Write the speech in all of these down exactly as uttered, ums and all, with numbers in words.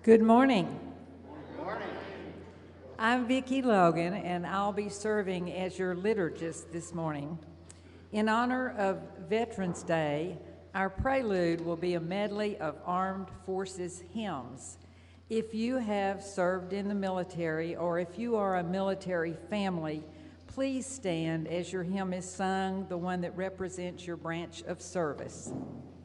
Good morning. Good morning. I'm Vicki Logan, and I'll be serving as your liturgist this morning. In honor of Veterans Day, our prelude will be a medley of armed forces hymns. If you have served in the military or if you are a military family, please stand as your hymn is sung, the one that represents your branch of service.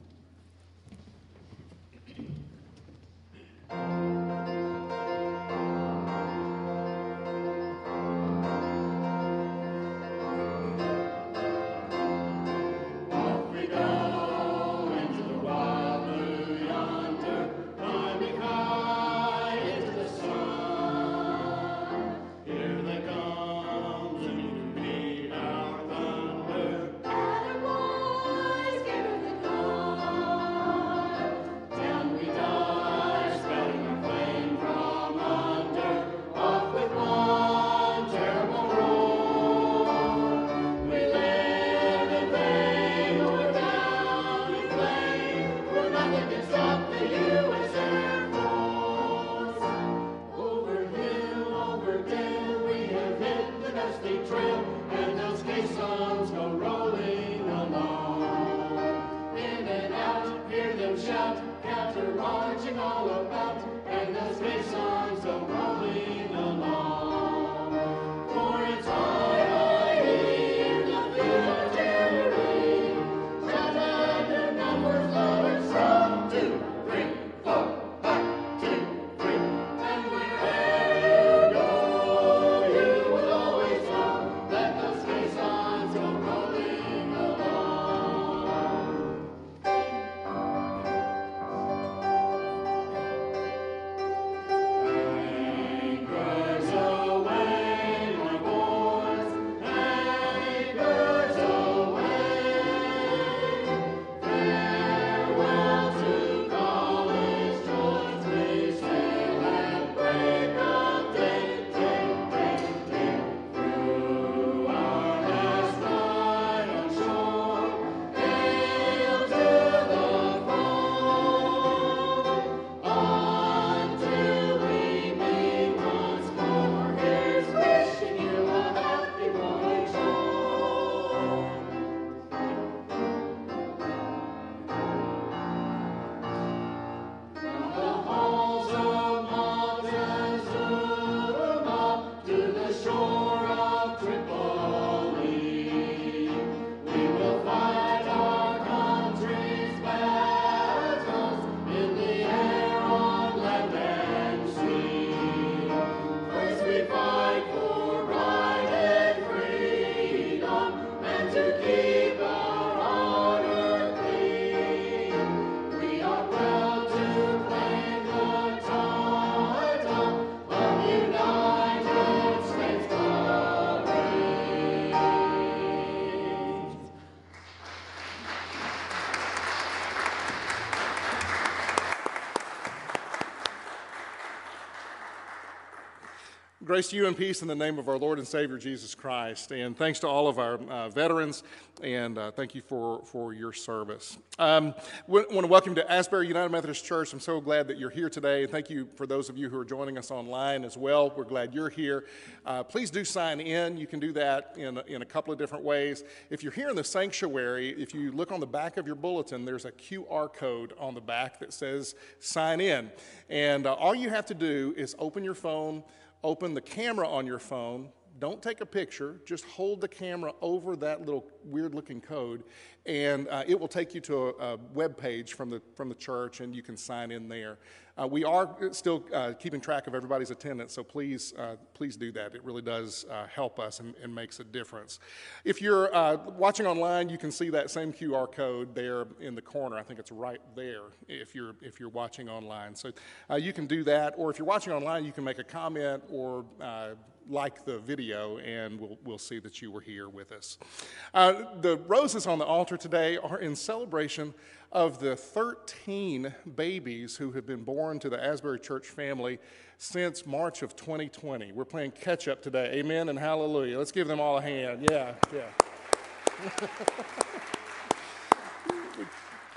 Grace to you and peace in the name of our Lord and Savior, Jesus Christ. And thanks to all of our uh, veterans, and uh, thank you for, for your service. Um, we want to welcome you to Asbury United Methodist Church. I'm so glad that you're here today. Thank you for those of you who are joining us online as well. We're glad you're here. Uh, please do sign in. You can do that in, in a couple of different ways. If you're here in the sanctuary, if you look on the back of your bulletin, there's a Q R code on the back that says sign in. And uh, all you have to do is open your phone, open the camera on your phone. Don't take a picture, just hold the camera over that little weird-looking code, and uh, it will take you to a, a web page from the from the church, and you can sign in there. Uh, we are still uh, keeping track of everybody's attendance, so please uh, please do that. It really does uh, help us and, and makes a difference. If you're uh, watching online, you can see that same Q R code there in the corner. I think it's right there if you're if you're watching online. So uh, you can do that, or if you're watching online, you can make a comment or uh, like the video, and we'll we'll see that you were here with us. Uh, the roses on the altar today are in celebration of the thirteen babies who have been born to the Asbury Church family since March of twenty twenty. We're playing catch up today. Amen and hallelujah. Let's give them all a hand. Yeah, yeah.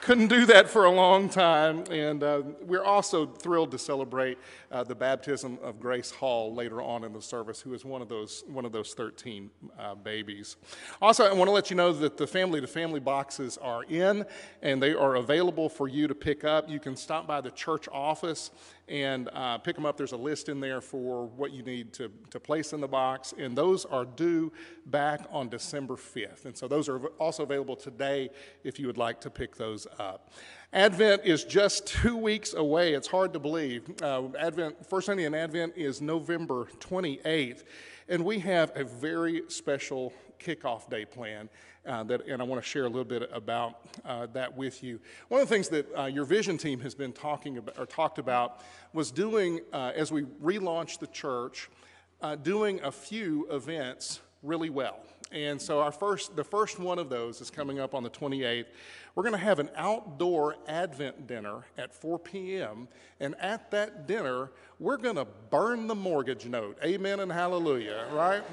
couldn't do that for a long time. And uh, we're also thrilled to celebrate uh, the baptism of Grace Hall later on in the service, who is one of those one of those thirteen uh, babies. Also, I want to let you know that the family-to-family boxes are in, and they are available for you to pick up. You can stop by the church office and uh, pick them up. There's a list in there for what you need to, to place in the box, and those are due back on December fifth. And so those are also available today if you would like to pick those up. Advent is just two weeks away. It's hard to believe. Uh, Advent, First Sunday in Advent is November twenty-eighth, and we have a very special kickoff day plan. Uh, that, and I want to share a little bit about uh, that with you. One of the things that uh, your vision team has been talking about or talked about was doing, uh, as we relaunch the church, uh, doing a few events really well. And so our first, the first one of those is coming up on the twenty-eighth. We're going to have an outdoor Advent dinner at four p.m. And at that dinner, we're going to burn the mortgage note. Amen and hallelujah, right?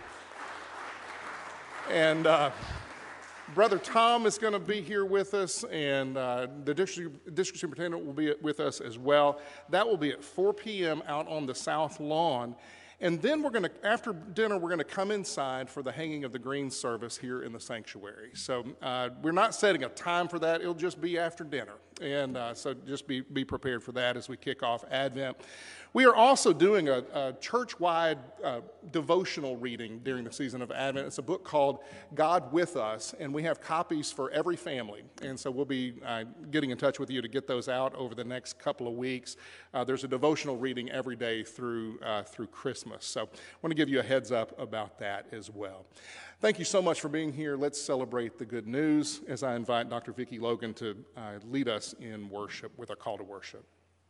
And uh, Brother Tom is going to be here with us, and uh, the district, district superintendent will be with us as well. That will be at four p.m. out on the south lawn. And then we're going to, after dinner, we're going to come inside for the hanging of the green service here in the sanctuary. So uh, we're not setting a time for that. It'll just be after dinner. And uh, so just be, be prepared for that as we kick off Advent. We are also doing a, a church-wide uh, devotional reading during the season of Advent. It's a book called God With Us, and we have copies for every family. And so we'll be uh, getting in touch with you to get those out over the next couple of weeks. Uh, there's a devotional reading every day through, uh, through Christmas. So I want to give you a heads up about that as well. Thank you so much for being here. Let's celebrate the good news as I invite Doctor Vicki Logan to uh, lead us in worship with our call to worship.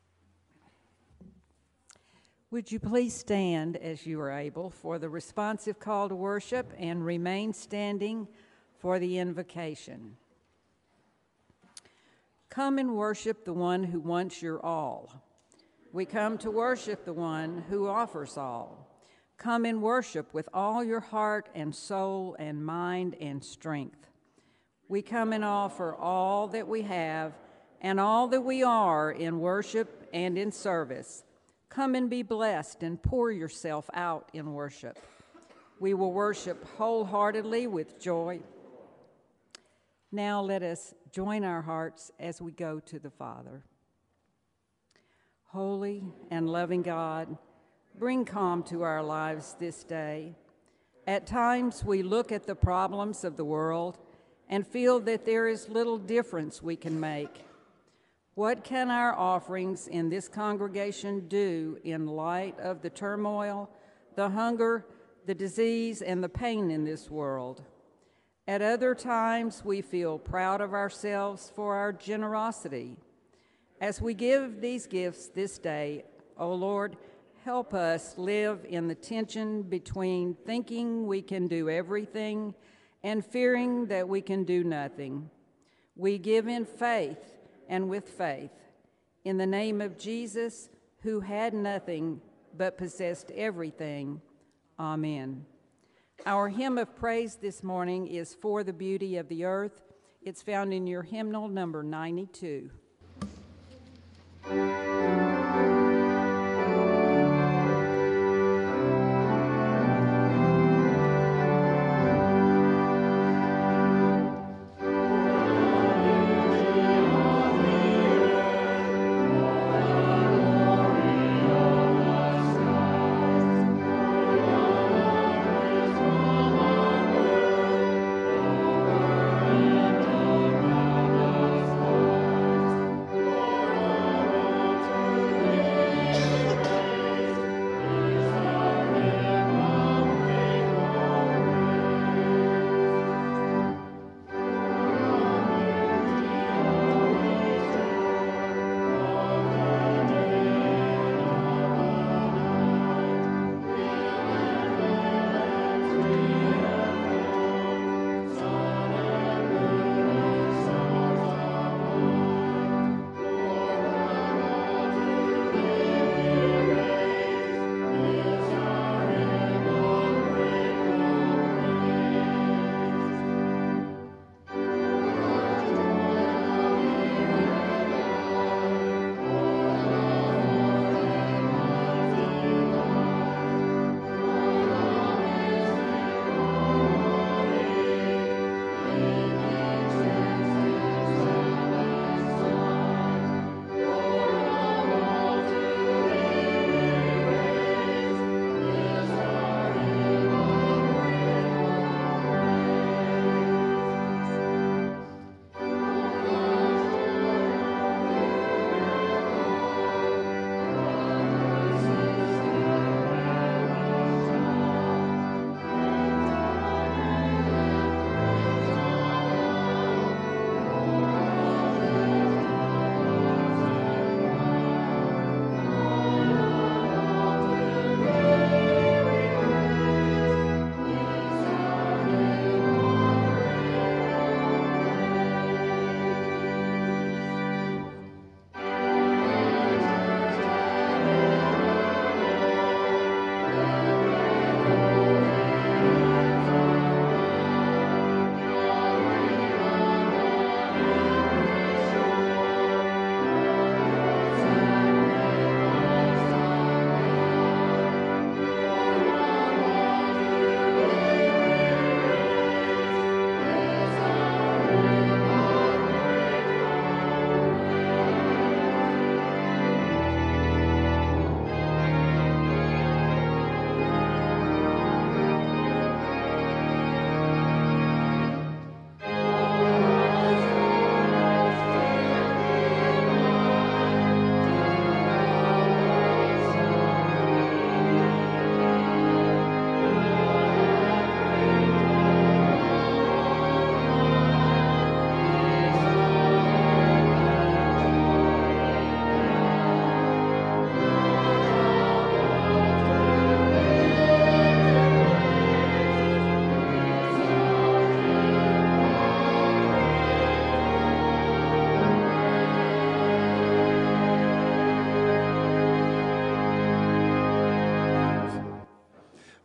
Would you please stand as you are able for the responsive call to worship and remain standing for the invocation. Come and worship the one who wants your all. We come to worship the one who offers all. Come and worship with all your heart and soul and mind and strength. We come and offer all that we have and all that we are in worship and in service. Come and be blessed and pour yourself out in worship. We will worship wholeheartedly with joy. Now let us join our hearts as we go to the Father. Holy and loving God, bring calm to our lives this day. At times we look at the problems of the world and feel that there is little difference we can make. What can our offerings in this congregation do in light of the turmoil, the hunger, the disease, and the pain in this world? At other times, we feel proud of ourselves for our generosity. As we give these gifts this day, O Lord, help us live in the tension between thinking we can do everything and fearing that we can do nothing. We give in faith and with faith. In the name of Jesus, who had nothing but possessed everything. Amen. Our hymn of praise this morning is For the Beauty of the Earth. It's found in your hymnal number ninety-two.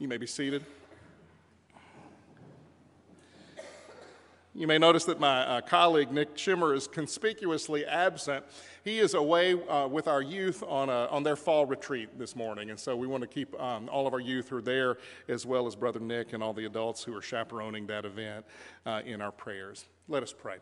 You may be seated. You may notice that my uh, colleague, Nick Schimmer, is conspicuously absent. He is away uh, with our youth on, a, on their fall retreat this morning, and so we want to keep um, all of our youth who are there, as well as Brother Nick and all the adults who are chaperoning that event, uh, in our prayers. Let us pray.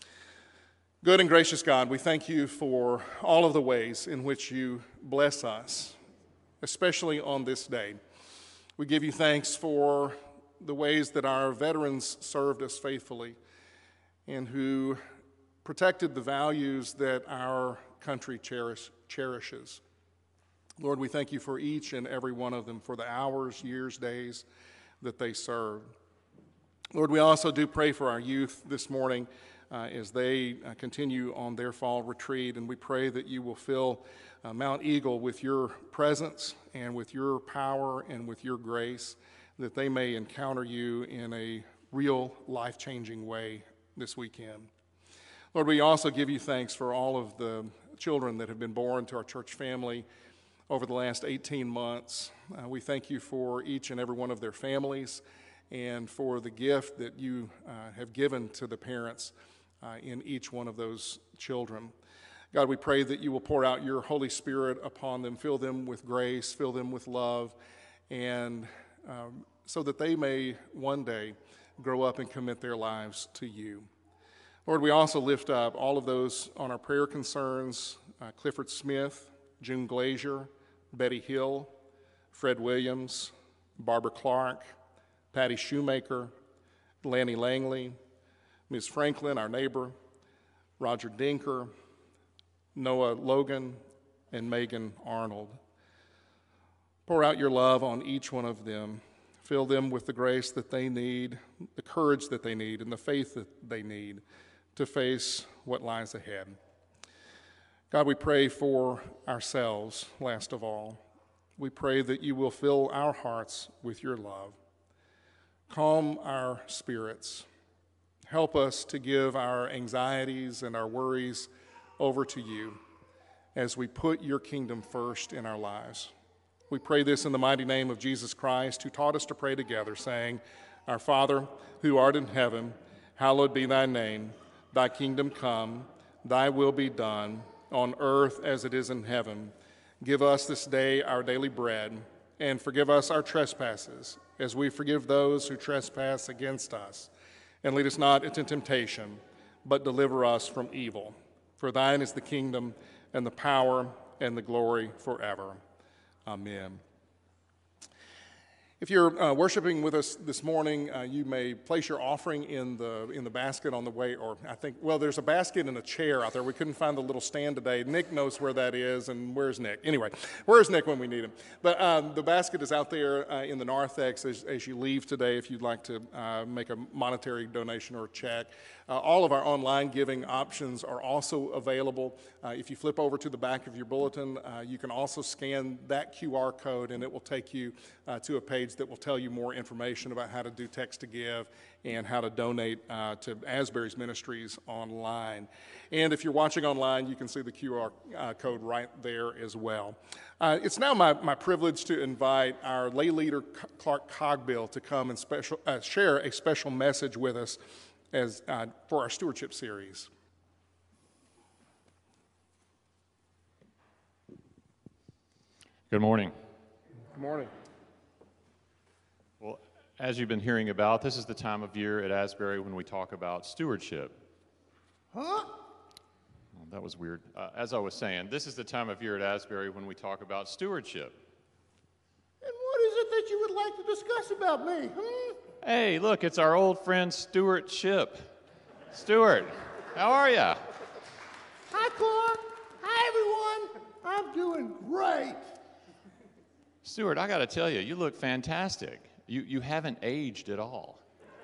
Good and gracious God, we thank you for all of the ways in which you bless us, especially on this day. We give you thanks for the ways that our veterans served us faithfully and who protected the values that our country cherish, cherishes. Lord, we thank you for each and every one of them, for the hours, years, days that they served. Lord, we also do pray for our youth this morning uh, as they uh, continue on their fall retreat, and we pray that you will fill uh, Mount Eagle with your presence and with your power and with your grace, that they may encounter you in a real life-changing way this weekend. Lord, we also give you thanks for all of the children that have been born to our church family over the last eighteen months. Uh, we thank you for each and every one of their families and for the gift that you uh, have given to the parents uh, in each one of those children. God, we pray that you will pour out your Holy Spirit upon them, fill them with grace, fill them with love, and Um, so that they may one day grow up and commit their lives to you. Lord, we also lift up all of those on our prayer concerns, uh, Clifford Smith, June Glazier, Betty Hill, Fred Williams, Barbara Clark, Patty Shoemaker, Lanny Langley, Miz Franklin, our neighbor, Roger Dinker, Noah Logan, and Megan Arnold. Pour out your love on each one of them. Fill them with the grace that they need, the courage that they need, and the faith that they need to face what lies ahead. God, we pray for ourselves, last of all. We pray that you will fill our hearts with your love. Calm our spirits. Help us to give our anxieties and our worries over to you as we put your kingdom first in our lives. We pray this in the mighty name of Jesus Christ, who taught us to pray together, saying, Our Father, who art in heaven, hallowed be thy name. Thy kingdom come, thy will be done, on earth as it is in heaven. Give us this day our daily bread, and forgive us our trespasses, as we forgive those who trespass against us. And lead us not into temptation, but deliver us from evil. For thine is the kingdom, and the power, and the glory forever. Amen. If you're uh, worshiping with us this morning, uh, you may place your offering in the in the basket on the way, or I think, well, there's a basket and a chair out there. We couldn't find the little stand today. Nick knows where that is, and where's Nick? Anyway, where's Nick when we need him? But um, the basket is out there uh, in the narthex as, as you leave today if you'd like to uh, make a monetary donation or a check. Uh, all of our online giving options are also available. Uh, if you flip over to the back of your bulletin, uh, you can also scan that Q R code, and it will take you uh, to a page that will tell you more information about how to do text to give and how to donate uh, to Asbury's Ministries online. And if you're watching online, you can see the Q R uh, code right there as well. Uh, it's now my, my privilege to invite our lay leader, Clark Cogbill, to come and special, uh, share a special message with us as uh, for our stewardship series. Good morning. Good morning. Well, as you've been hearing about, this is the time of year at Asbury when we talk about stewardship. Huh? Well, that was weird. Uh, as I was saying, this is the time of year at Asbury when we talk about stewardship. And what is it that you would like to discuss about me? Hmm? Hey, look, it's our old friend Stuart Ship. Stuart, how are ya? Hi, Clark. Hi, everyone. I'm doing great. Stuart, I got to tell you, you look fantastic. You, you haven't aged at all.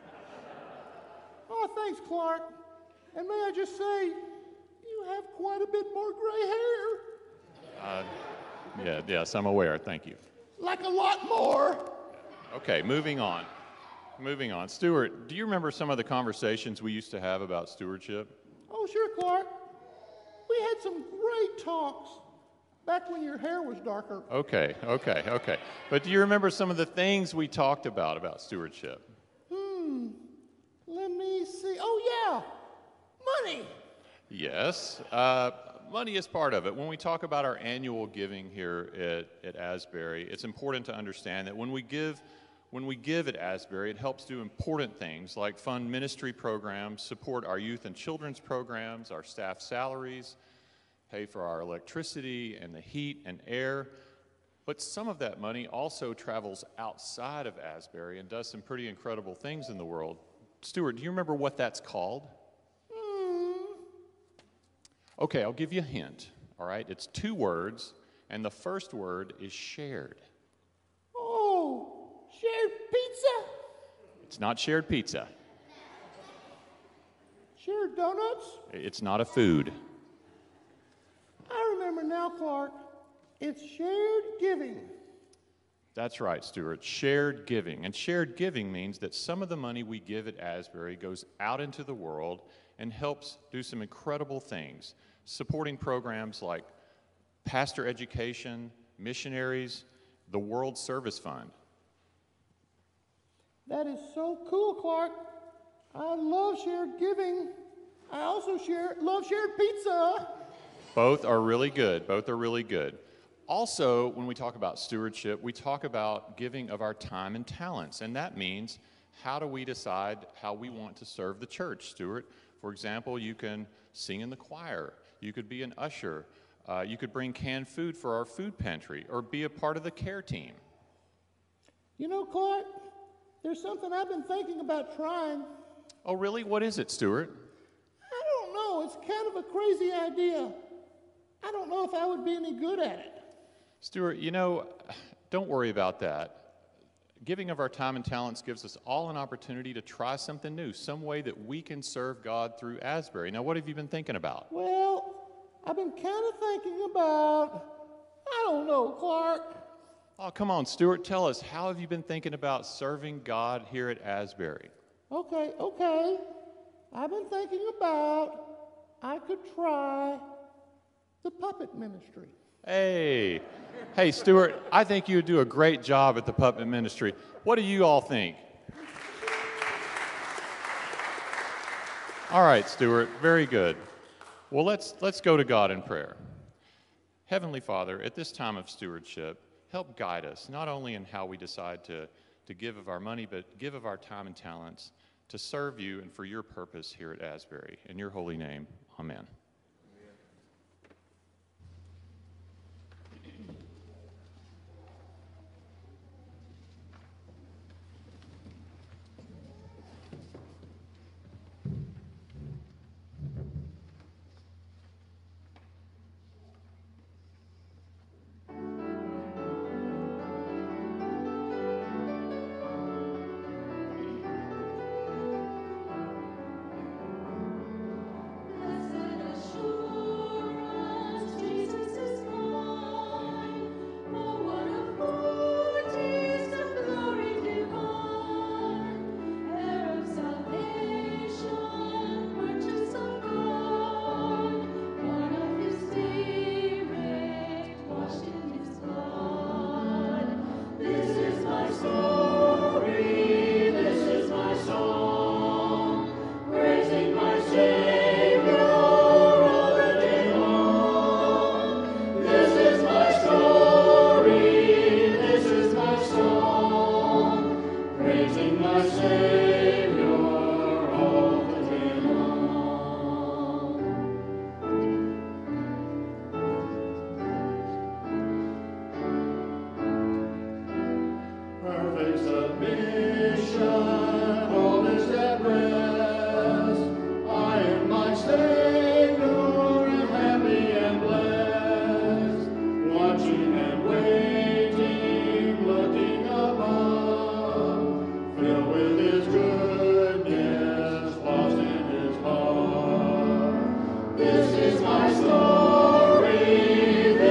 Oh, thanks, Clark. And may I just say, you have quite a bit more gray hair. Uh, yeah, yes, I'm aware. Thank you. Like a lot more. Okay, moving on. Moving on. Stuart, do you remember some of the conversations we used to have about stewardship? Oh, sure, Clark. We had some great talks. Back when your hair was darker. Okay, okay, okay. But do you remember some of the things we talked about about stewardship? Hmm. Let me see. Oh, yeah. Money. Yes. Uh, money is part of it. When we talk about our annual giving here at, at Asbury, it's important to understand that when we give when we give at Asbury, it helps do important things like fund ministry programs, support our youth and children's programs, our staff salaries, pay for our electricity and the heat and air. But some of that money also travels outside of Asbury and does some pretty incredible things in the world. Stuart, do you remember what that's called? Okay, I'll give you a hint, all right? It's two words, and the first word is shared. Oh, shared pizza. It's not shared pizza. Shared donuts. It's not a food. I remember now, Clark. It's shared giving. That's right, Stuart, shared giving. And shared giving means that some of the money we give at Asbury goes out into the world and helps do some incredible things, supporting programs like pastor education, missionaries, the World Service Fund. That is so cool, Clark. I love shared giving. I also share, love shared pizza. Both are really good. Both are really good. Also, when we talk about stewardship, we talk about giving of our time and talents, and that means how do we decide how we want to serve the church, Stuart? For example, you can sing in the choir, you could be an usher, uh, you could bring canned food for our food pantry, or be a part of the care team. You know, Clark, there's something I've been thinking about trying. Oh, really? What is it, Stuart? I don't know. It's kind of a crazy idea. I don't know if I would be any good at it. Stuart, you know, don't worry about that. Giving of our time and talents gives us all an opportunity to try something new, some way that we can serve God through Asbury. Now, what have you been thinking about? Well, I've been kind of thinking about, I don't know, Clark. Oh, come on, Stuart, tell us, how have you been thinking about serving God here at Asbury? Okay, okay. I've been thinking about, I could try the puppet ministry. Hey, hey, Stuart, I think you would do a great job at the puppet ministry. What do you all think? All right, Stuart, very good. Well, let's, let's go to God in prayer. Heavenly Father, at this time of stewardship, help guide us, not only in how we decide to, to give of our money, but give of our time and talents to serve you and for your purpose here at Asbury. In your holy name, amen.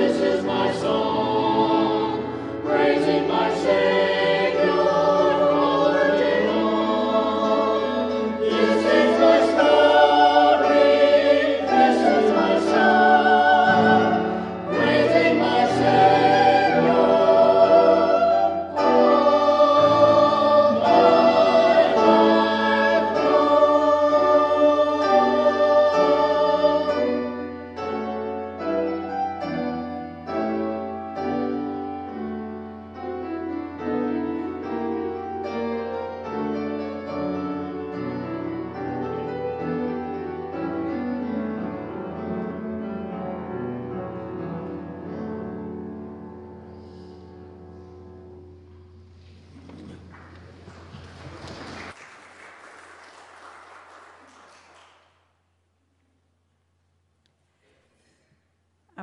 Praising my Savior.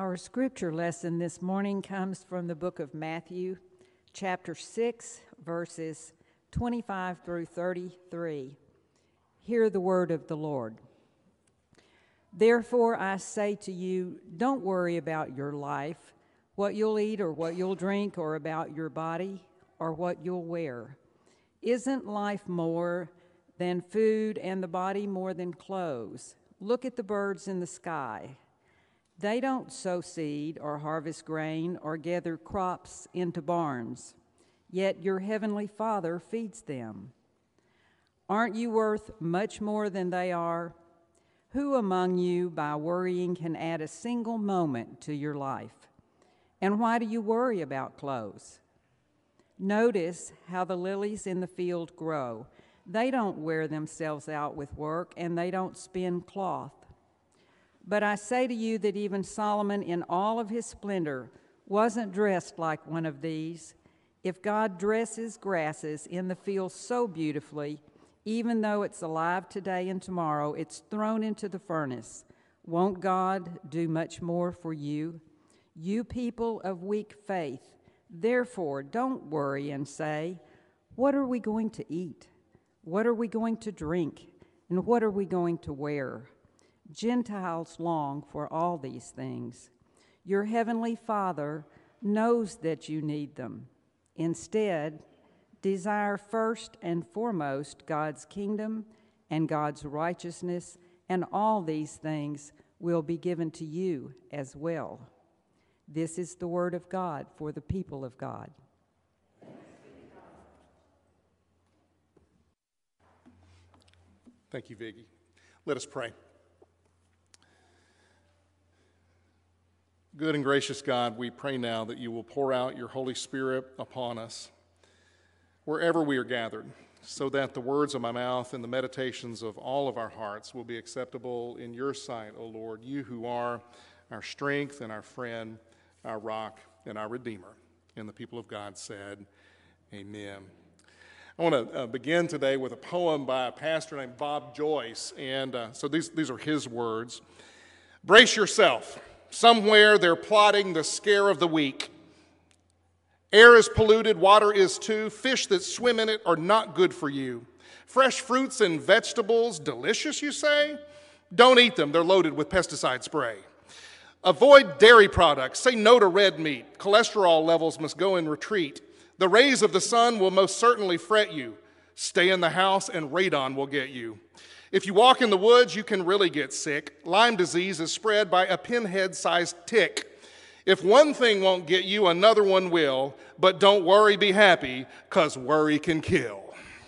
Our scripture lesson this morning comes from the book of Matthew, chapter six, verses twenty-five through thirty-three. Hear the word of the Lord. Therefore I say to you, don't worry about your life, what you'll eat or what you'll drink, or about your body or what you'll wear. Isn't life more than food and the body more than clothes? Look at the birds in the sky. They don't sow seed or harvest grain or gather crops into barns, yet your heavenly Father feeds them. Aren't you worth much more than they are? Who among you, by worrying, can add a single moment to your life? And why do you worry about clothes? Notice how the lilies in the field grow. They don't wear themselves out with work, and they don't spin cloth. But I say to you that even Solomon in all of his splendor wasn't dressed like one of these. If God dresses grasses in the field so beautifully, even though it's alive today and tomorrow, it's thrown into the furnace, won't God do much more for you? You people of weak faith, therefore don't worry and say, what are we going to eat? What are we going to drink? And what are we going to wear? Gentiles long for all these things. Your heavenly Father knows that you need them. Instead, desire first and foremost God's kingdom and God's righteousness, and all these things will be given to you as well. This is the word of God for the people of God. Thank you, Vicki. Let us pray. Good and gracious God, we pray now that you will pour out your Holy Spirit upon us wherever we are gathered, so that the words of my mouth and the meditations of all of our hearts will be acceptable in your sight, O Lord, you who are our strength and our friend, our rock and our Redeemer. And the people of God said, amen. I want to uh, begin today with a poem by a pastor named Bob Joyce, and uh, so these, these are his words. Brace yourself. Somewhere they're plotting the scare of the week. Air is polluted, water is too. Fish that swim in it are not good for you. Fresh fruits and vegetables, delicious, you say? Don't eat them, they're loaded with pesticide spray. Avoid dairy products, say no to red meat. Cholesterol levels must go in retreat. The rays of the sun will most certainly fret you. Stay in the house and radon will get you. If you walk in the woods, you can really get sick. Lyme disease is spread by a pinhead-sized tick. If one thing won't get you, another one will. But don't worry, be happy, because worry can kill.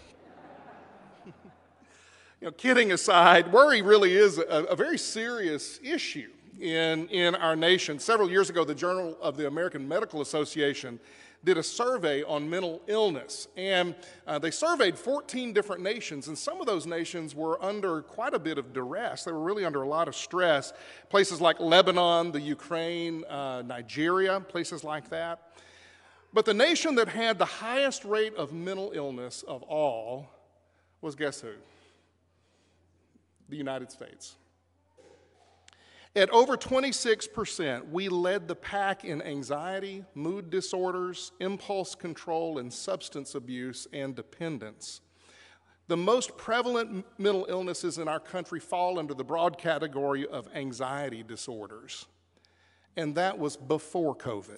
You know, kidding aside, worry really is a, a very serious issue in, in our nation. Several years ago, the Journal of the American Medical Association did a survey on mental illness, and uh, they surveyed fourteen different nations, and some of those nations were under quite a bit of duress. They were really under a lot of stress. Places like Lebanon, the Ukraine, uh, Nigeria, places like that. But the nation that had the highest rate of mental illness of all was, guess who? The United States. At over twenty-six percent, we led the pack in anxiety, mood disorders, impulse control, and substance abuse and dependence. The most prevalent mental illnesses in our country fall under the broad category of anxiety disorders, and that was before COVID.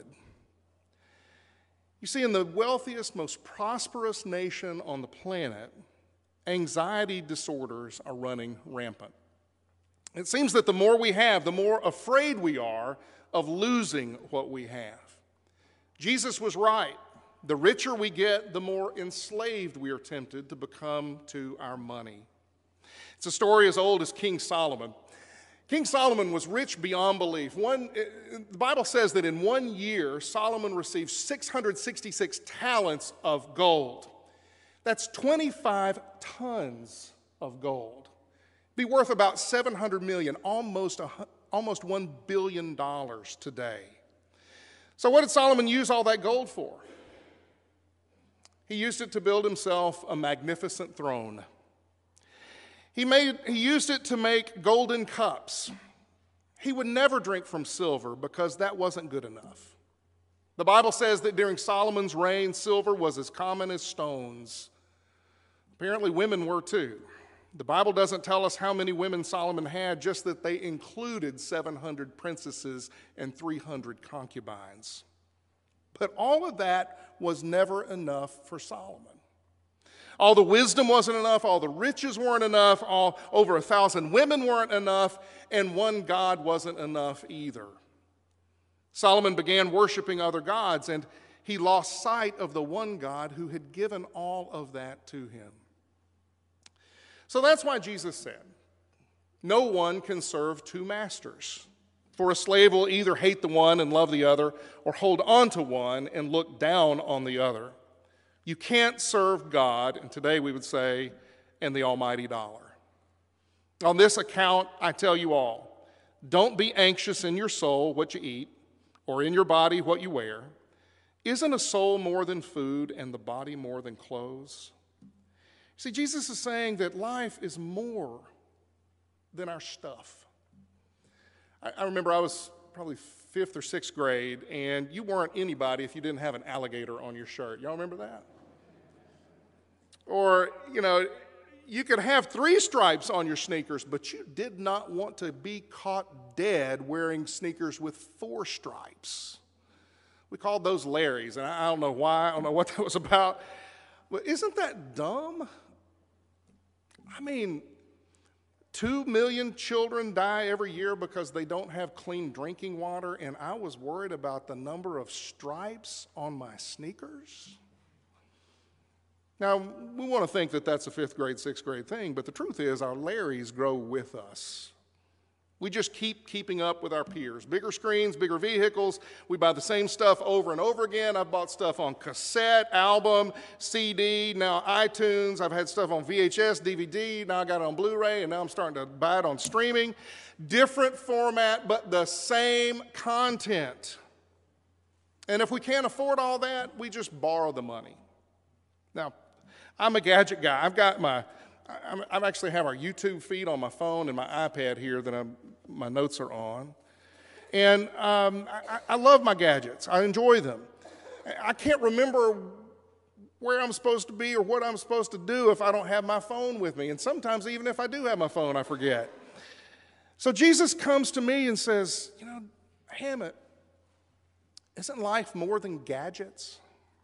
You see, in the wealthiest, most prosperous nation on the planet, anxiety disorders are running rampant. It seems that the more we have, the more afraid we are of losing what we have. Jesus was right. The richer we get, the more enslaved we are tempted to become to our money. It's a story as old as King Solomon. King Solomon was rich beyond belief. One, the Bible says that in one year, Solomon received six hundred sixty-six talents of gold. That's twenty-five tons of gold. Be worth about seven hundred million dollars, almost, a, almost one billion dollars today. So what did Solomon use all that gold for? He used it to build himself a magnificent throne. He, made, he used it to make golden cups. he would never drink from silver because that wasn't good enough. The Bible says that during Solomon's reign, silver was as common as stones. Apparently, women were too. The Bible doesn't tell us how many women Solomon had, just that they included seven hundred princesses and three hundred concubines. But all of that was never enough for Solomon. All the wisdom wasn't enough, all the riches weren't enough, all over a thousand women weren't enough, and one God wasn't enough either. Solomon began worshiping other gods, and he lost sight of the one God who had given all of that to him. So that's why Jesus said, no one can serve two masters. For a slave will either hate the one and love the other, or hold on to one and look down on the other. You can't serve God, and today we would say, and the almighty dollar. On this account, I tell you all, don't be anxious in your soul what you eat, or in your body what you wear. Isn't a soul more than food and the body more than clothes? See, Jesus is saying that life is more than our stuff. I, I remember I was probably fifth or sixth grade, and you weren't anybody if you didn't have an alligator on your shirt. Y'all remember that? Or, you know, you could have three stripes on your sneakers, but you did not want to be caught dead wearing sneakers with four stripes. We called those Larrys, and I don't know why, I don't know what that was about. But isn't that dumb? I mean, two million children die every year because they don't have clean drinking water, and I was worried about the number of stripes on my sneakers. Now, we want to think that that's a fifth grade, sixth grade thing, but the truth is our Larrys grow with us. We just keep keeping up with our peers. Bigger screens, bigger vehicles. We buy the same stuff over and over again. I've bought stuff on cassette, album, C D, now iTunes. I've had stuff on V H S, D V D. Now I got it on Blu-ray, and now I'm starting to buy it on streaming. Different format, but the same content. And if we can't afford all that, we just borrow the money. Now, I'm a gadget guy. I've got my, I'm, I actually have our YouTube feed on my phone and my iPad here that I'm, my notes are on. And um, I, I love my gadgets. I enjoy them. I can't remember where I'm supposed to be or what I'm supposed to do if I don't have my phone with me. And sometimes even if I do have my phone, I forget. So Jesus comes to me and says, you know, Hammett, isn't life more than gadgets?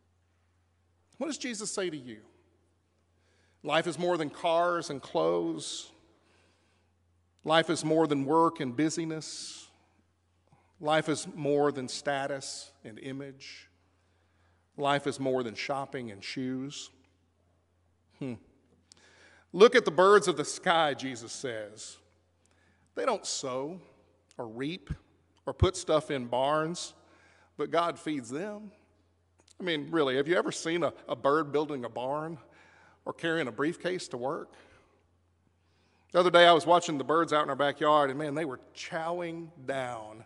What does Jesus say to you? Life is more than cars and clothes. Life is more than work and busyness. Life is more than status and image. Life is more than shopping and shoes. Hmm. Look at the birds of the sky, Jesus says. They don't sow or reap or put stuff in barns, but God feeds them. I mean, really, have you ever seen a, a bird building a barn or carrying a briefcase to work? The other day I was watching the birds out in our backyard, and man, they were chowing down.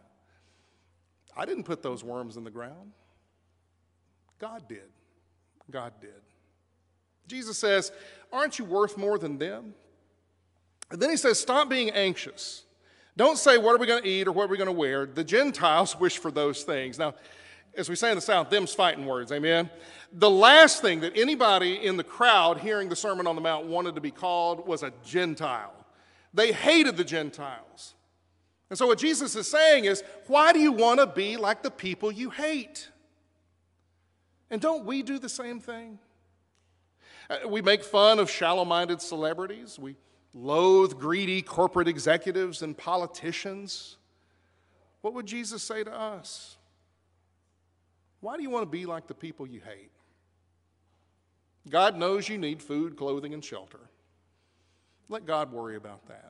I didn't put those worms in the ground. God did. God did. Jesus says, aren't you worth more than them? And then he says, stop being anxious. Don't say, what are we going to eat or what are we going to wear? The Gentiles wish for those things. Now, as we say in the South, them's fighting words, amen? The last thing that anybody in the crowd hearing the Sermon on the Mount wanted to be called was a Gentile. They hated the Gentiles. And so what Jesus is saying is, why do you want to be like the people you hate? And don't we do the same thing? Uh, we make fun of shallow-minded celebrities. We loathe greedy corporate executives and politicians. What would Jesus say to us? Why do you want to be like the people you hate? God knows you need food, clothing, and shelter. Let God worry about that.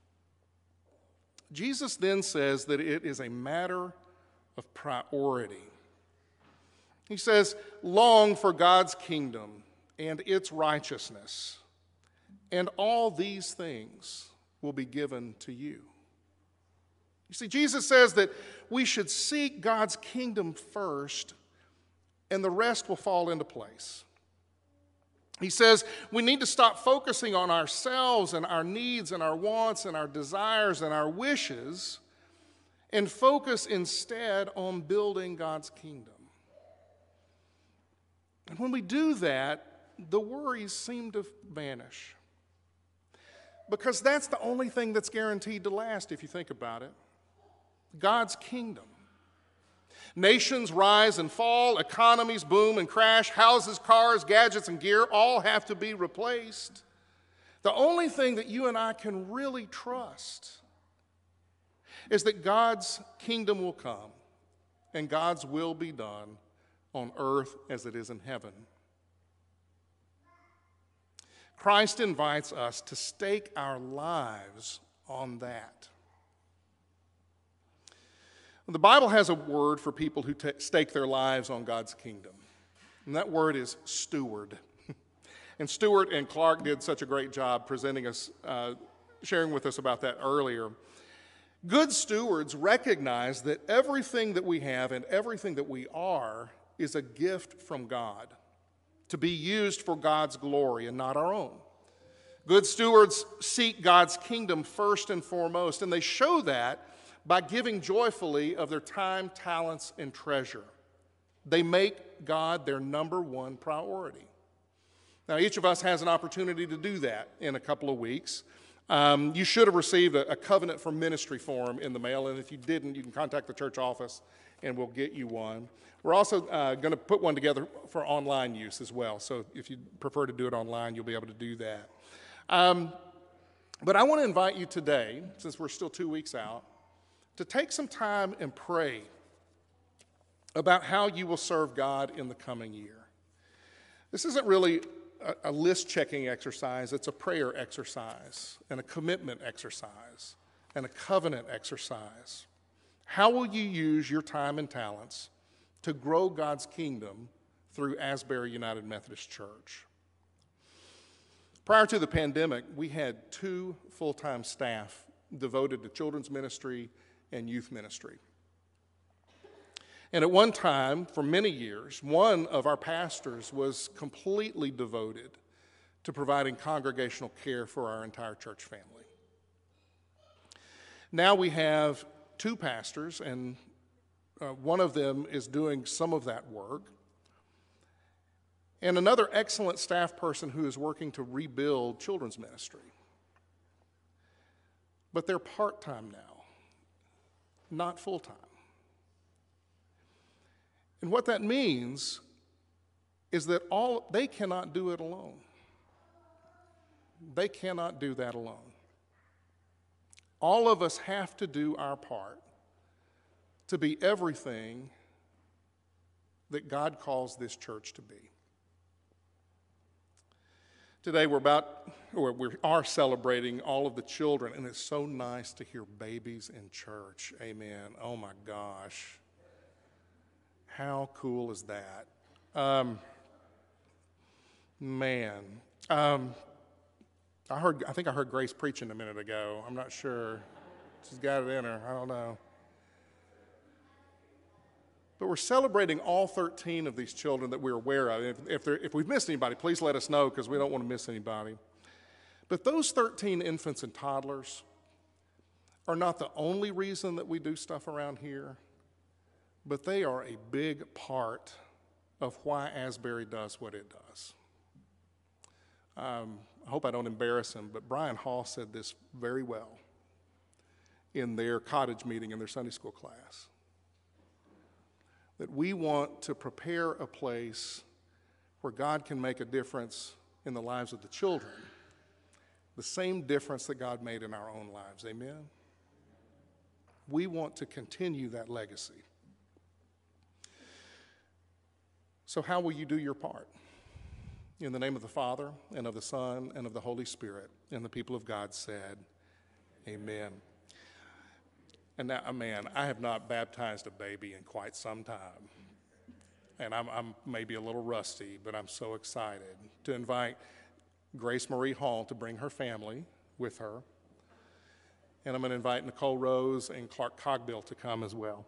Jesus then says that it is a matter of priority. He says, long for God's kingdom and its righteousness, and all these things will be given to you. You see, Jesus says that we should seek God's kingdom first, and the rest will fall into place. He says we need to stop focusing on ourselves and our needs and our wants and our desires and our wishes and focus instead on building God's kingdom. And when we do that, the worries seem to vanish. Because that's the only thing that's guaranteed to last, if you think about it. God's kingdom. Nations rise and fall, economies boom and crash, houses, cars, gadgets, and gear all have to be replaced. The only thing that you and I can really trust is that God's kingdom will come and God's will be done on earth as it is in heaven. Christ invites us to stake our lives on that. The Bible has a word for people who t- stake their lives on God's kingdom, and that word is steward. And Stuart and Clark did such a great job presenting us, uh, sharing with us about that earlier. Good stewards recognize that everything that we have and everything that we are is a gift from God to be used for God's glory and not our own. Good stewards seek God's kingdom first and foremost, and they show that by giving joyfully of their time, talents, and treasure. They make God their number one priority. Now, each of us has an opportunity to do that in a couple of weeks. Um, you should have received a, a Covenant for Ministry form in the mail, and if you didn't, you can contact the church office and we'll get you one. We're also uh, going to put one together for online use as well, so if you prefer to do it online, you'll be able to do that. Um, but I want to invite you today, since we're still two weeks out, to take some time and pray about how you will serve God in the coming year. This isn't really a, a list-checking exercise. It's a prayer exercise and a commitment exercise and a covenant exercise. How will you use your time and talents to grow God's kingdom through Asbury United Methodist Church? Prior to the pandemic, we had two full-time staff devoted to children's ministry and youth ministry. And at one time, for many years, one of our pastors was completely devoted to providing congregational care for our entire church family. Now we have two pastors, and uh, one of them is doing some of that work, and another excellent staff person who is working to rebuild children's ministry. But they're part-time now, not full-time. And what that means is that all they cannot do it alone. They cannot do that alone. All of us have to do our part to be everything that God calls this church to be. Today we're about, or we are celebrating all of the children, and it's so nice to hear babies in church. Amen. Oh my gosh. How cool is that? Um, man, um, I heard. I think I heard Grace preaching a minute ago. I'm not sure. She's got it in her. I don't know. But we're celebrating all thirteen of these children that we're aware of. If, if, there, if we've missed anybody, please let us know because we don't want to miss anybody. But those thirteen infants and toddlers are not the only reason that we do stuff around here, but they are a big part of why Asbury does what it does. Um, I hope I don't embarrass him, but Brian Hall said this very well in their cottage meeting in their Sunday school class. That we want to prepare a place where God can make a difference in the lives of the children, the same difference that God made in our own lives. Amen? We want to continue that legacy. So how will you do your part? In the name of the Father, and of the Son, and of the Holy Spirit. And the people of God said, amen. And now, man, I have not baptized a baby in quite some time. And I'm, I'm maybe a little rusty, but I'm so excited to invite Grace Marie Hall to bring her family with her. And I'm going to invite Nicole Rose and Clark Cogbill to come as well.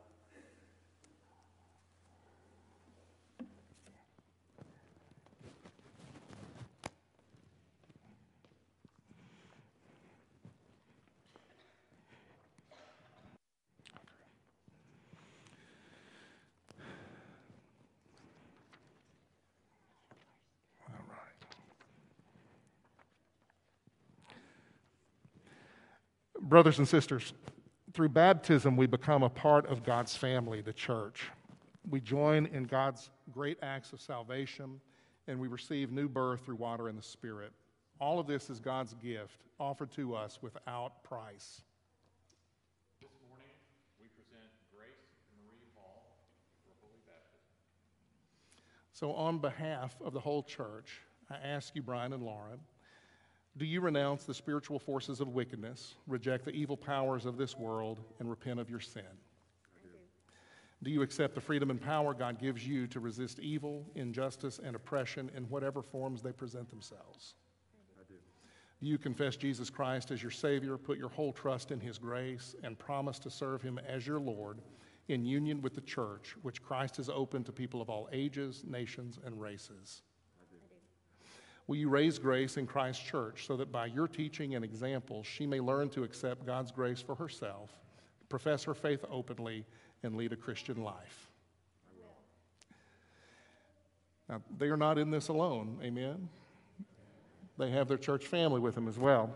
Brothers and sisters, through baptism, we become a part of God's family, the church. We join in God's great acts of salvation, and we receive new birth through water and the Spirit. All of this is God's gift offered to us without price. This morning, we present Grace Marie Hall for holy baptism. So on behalf of the whole church, I ask you, Brian and Lauren, do you renounce the spiritual forces of wickedness, reject the evil powers of this world, and repent of your sin? I do. Do you accept the freedom and power God gives you to resist evil, injustice, and oppression in whatever forms they present themselves? I do. Do you confess Jesus Christ as your Savior, put your whole trust in His grace, and promise to serve Him as your Lord in union with the church, which Christ has opened to people of all ages, nations, and races? Will you raise Grace in Christ's church so that by your teaching and example, she may learn to accept God's grace for herself, profess her faith openly, and lead a Christian life? I will. Now, they are not in this alone, amen? They have their church family with them as well.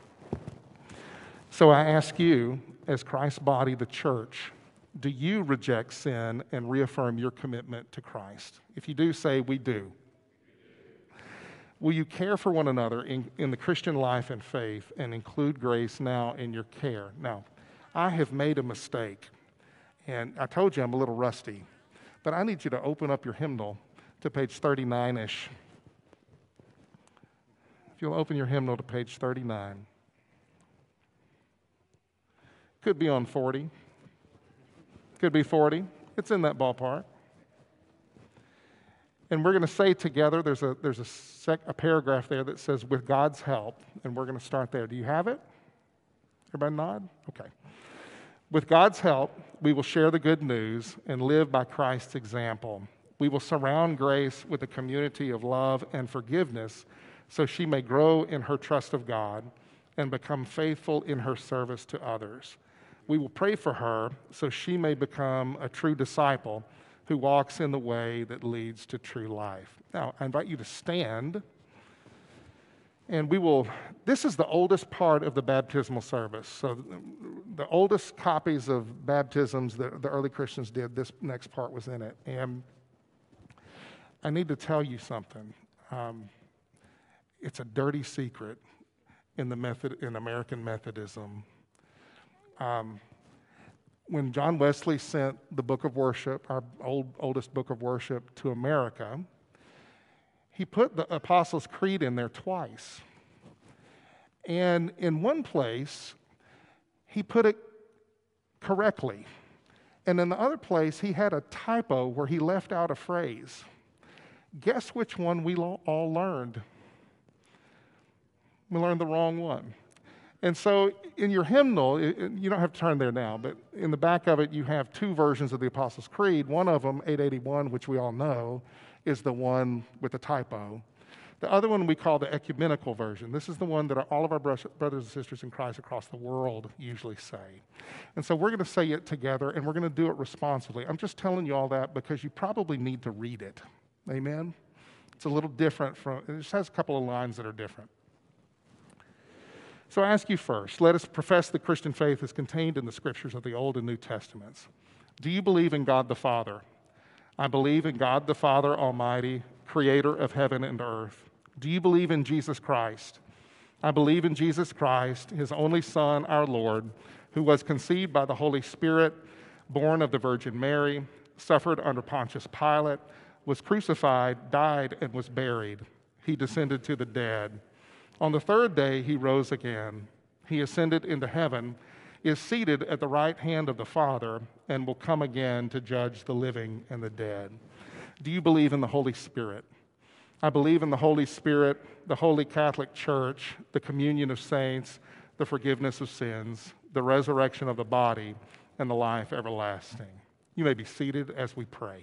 So I ask you, as Christ's body, the church, do you reject sin and reaffirm your commitment to Christ? If you do, say, we do. Will you care for one another in, in the Christian life and faith and include Grace now in your care? Now, I have made a mistake, and I told you I'm a little rusty, but I need you to open up your hymnal to page thirty-nine-ish. If you'll open your hymnal to page thirty-nine. Could be on forty. Could be forty. It's in that ballpark. And we're going to say together, there's a there's a, sec, a paragraph there that says, with God's help, and we're going to start there. Do you have it? Everybody nod? Okay. With God's help, we will share the good news and live by Christ's example. We will surround Grace with a community of love and forgiveness so she may grow in her trust of God and become faithful in her service to others. We will pray for her so she may become a true disciple who walks in the way that leads to true life. Now, I invite you to stand, and we will, this is the oldest part of the baptismal service. So the oldest copies of baptisms that the early Christians did, this next part was in it. And I need to tell you something. Um, it's a dirty secret in the method in American Methodism. Um, When John Wesley sent the Book of Worship, our old, oldest Book of Worship, to America, he put the Apostles' Creed in there twice. And in one place, he put it correctly. And in the other place, he had a typo where he left out a phrase. Guess which one we all learned? We learned the wrong one. And so in your hymnal, you don't have to turn there now, but in the back of it, you have two versions of the Apostles' Creed. One of them, eight eighty-one, which we all know, is the one with the typo. The other one we call the ecumenical version. This is the one that all of our brothers and sisters in Christ across the world usually say. And so we're going to say it together, and we're going to do it responsibly. I'm just telling you all that because you probably need to read it. Amen? It's a little different from, it just has a couple of lines that are different. So I ask you first, let us profess the Christian faith as contained in the scriptures of the Old and New Testaments. Do you believe in God the Father? I believe in God the Father Almighty, creator of heaven and earth. Do you believe in Jesus Christ? I believe in Jesus Christ, his only Son, our Lord, who was conceived by the Holy Spirit, born of the Virgin Mary, suffered under Pontius Pilate, was crucified, died, and was buried. He descended to the dead. On the third day, he rose again. He ascended into heaven, is seated at the right hand of the Father, and will come again to judge the living and the dead. Do you believe in the Holy Spirit? I believe in the Holy Spirit, the Holy Catholic Church, the communion of saints, the forgiveness of sins, the resurrection of the body, and the life everlasting. You may be seated as we pray.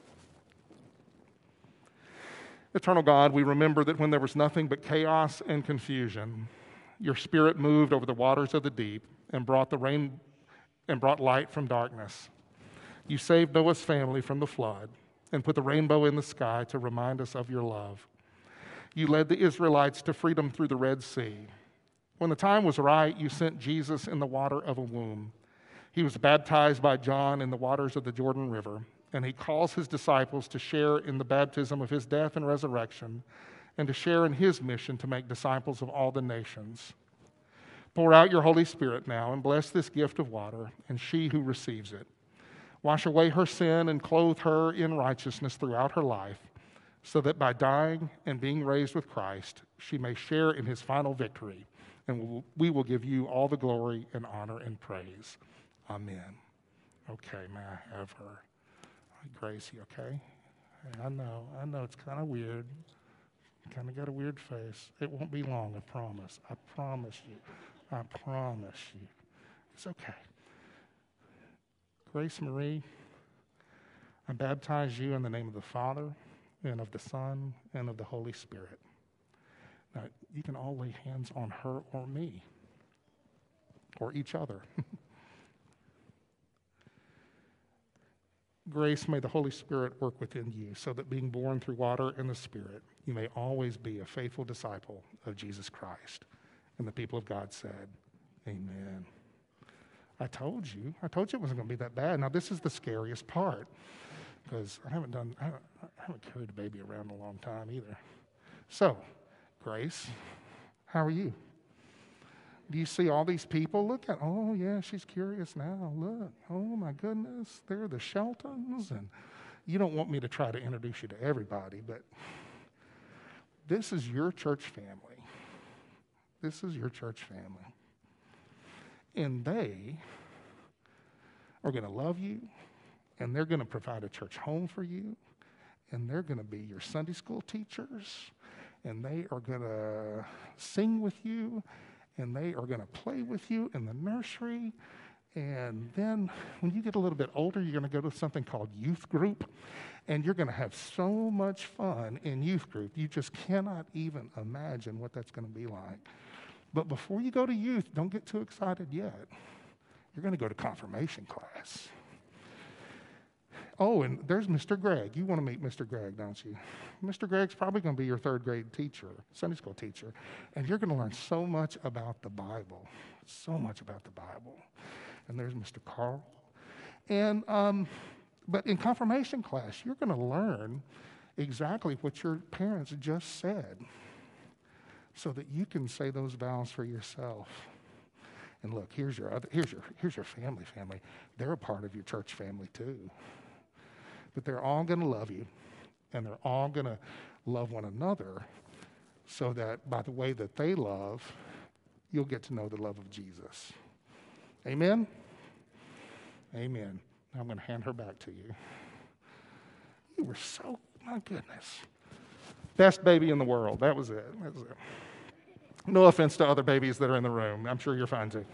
Eternal God, we remember that when there was nothing but chaos and confusion, your Spirit moved over the waters of the deep and brought the rain and brought light from darkness. You saved Noah's family from the flood and put the rainbow in the sky to remind us of your love. You led the Israelites to freedom through the Red Sea. When the time was right, you sent Jesus in the water of a womb. He was baptized by John in the waters of the Jordan River, and he calls his disciples to share in the baptism of his death and resurrection, and to share in his mission to make disciples of all the nations. Pour out your Holy Spirit now and bless this gift of water and she who receives it. Wash away her sin and clothe her in righteousness throughout her life, so that by dying and being raised with Christ, she may share in his final victory, and we will give you all the glory and honor and praise. Amen. Okay, may I have her? Gracie, okay? I know, I know it's kind of weird. Kind of got a weird face. It won't be long, I promise. I promise you. I promise you. It's okay. Grace Marie, I baptize you in the name of the Father, and of the Son, and of the Holy Spirit. Now, you can all lay hands on her or me, or each other. Grace, may the Holy Spirit work within you, so that being born through water and the Spirit, you may always be a faithful disciple of Jesus Christ. And the people of God said, amen. I told you. I told you it wasn't going to be that bad. Now, this is the scariest part, because I haven't done, I haven't, I haven't carried a baby around in a long time either. So, Grace, how are you? Do you see all these people? Look at, oh yeah, she's curious now. Look, oh my goodness, they're the Sheltons. And you don't want me to try to introduce you to everybody, but this is your church family. This is your church family. And they are going to love you, and they're going to provide a church home for you, and they're going to be your Sunday school teachers, and they are going to sing with you, and they are going to play with you in the nursery. And then when you get a little bit older, you're going to go to something called youth group, and you're going to have so much fun in youth group. You just cannot even imagine what that's going to be like. But before you go to youth, don't get too excited yet. You're going to go to confirmation class. Oh, and there's Mister Greg. You want to meet Mister Greg, don't you? Mister Greg's probably going to be your third grade teacher, Sunday school teacher, and you're going to learn so much about the Bible, so much about the Bible. And there's Mister Carl. And um, but in confirmation class, you're going to learn exactly what your parents just said, so that you can say those vows for yourself. And look, here's your other, here's your here's your family family. They're a part of your church family too. But they're all going to love you, and they're all going to love one another, so that by the way that they love, you'll get to know the love of Jesus. Amen? Amen. Now I'm going to hand her back to you. You were so, my goodness. Best baby in the world. That was it. That was it. No offense to other babies that are in the room. I'm sure you're fine too.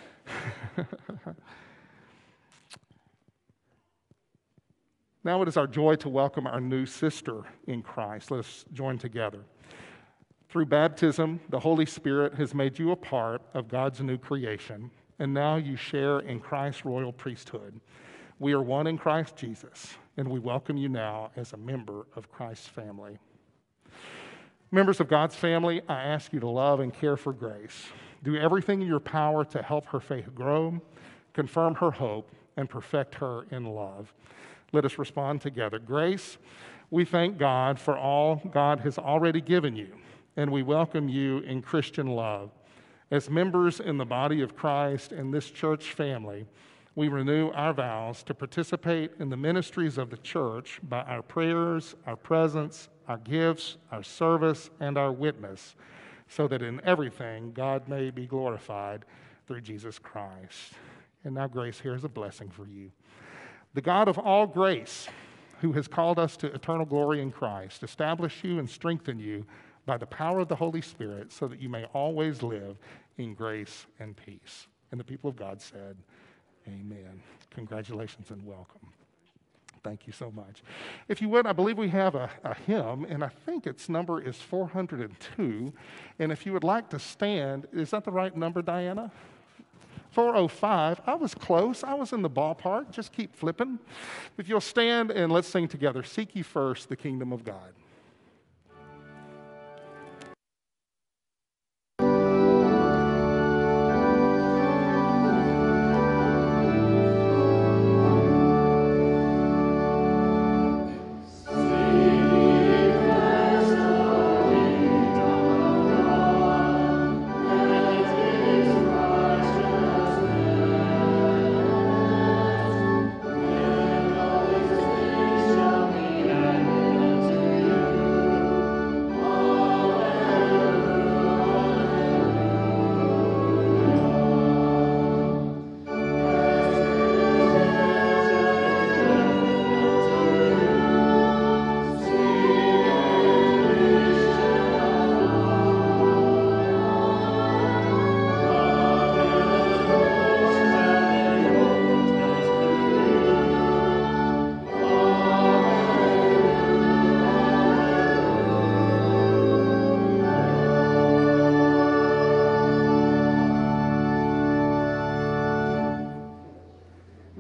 Now it is our joy to welcome our new sister in Christ. Let us join together. Through baptism, the Holy Spirit has made you a part of God's new creation, and now you share in Christ's royal priesthood. We are one in Christ Jesus, and we welcome you now as a member of Christ's family. Members of God's family, I ask you to love and care for Grace. Do everything in your power to help her faith grow, confirm her hope, and perfect her in love. Let us respond together. Grace, we thank God for all God has already given you, and we welcome you in Christian love. As members in the body of Christ and this church family, we renew our vows to participate in the ministries of the church by our prayers, our presence, our gifts, our service, and our witness, so that in everything God may be glorified through Jesus Christ. And now, Grace, here's a blessing for you. The God of all grace, who has called us to eternal glory in Christ, establish you and strengthen you by the power of the Holy Spirit, so that you may always live in grace and peace. And the people of God said, amen. Congratulations and welcome. Thank you so much. If you would, I believe we have a, a hymn, and I think its number is four hundred two. And if you would like to stand, is that the right number, Diana? four oh five. I was close. I was in the ballpark. Just keep flipping. If you'll stand and let's sing together, Seek Ye First the Kingdom of God.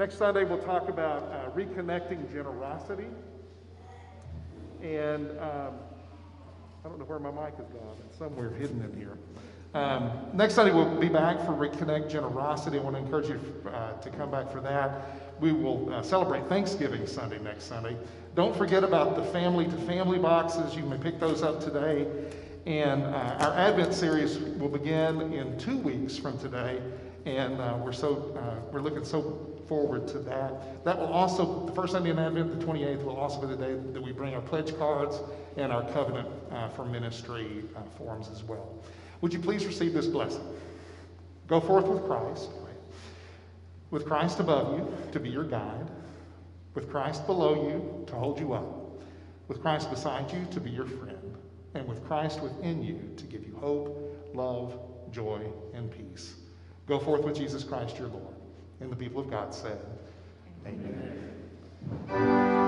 Next Sunday, we'll talk about uh, reconnecting generosity. And um, I don't know where my mic has gone. It's somewhere hidden in here. Um, next Sunday, we'll be back for Reconnect Generosity. I want to encourage you uh, to come back for that. We will uh, celebrate Thanksgiving Sunday next Sunday. Don't forget about the family-to-family boxes. You may pick those up today. And uh, our Advent series will begin in two weeks from today. And uh, we're so uh, we're looking so forward to that. That will also, the first Sunday in Advent, the twenty-eighth, will also be the day that we bring our pledge cards and our covenant uh, for ministry uh, forms as well. Would you please receive this blessing? Go forth with Christ, with Christ above you to be your guide, with Christ below you to hold you up, with Christ beside you to be your friend, and with Christ within you to give you hope, love, joy, and peace. Go forth with Jesus Christ your Lord. And the people of God said, Amen. Amen.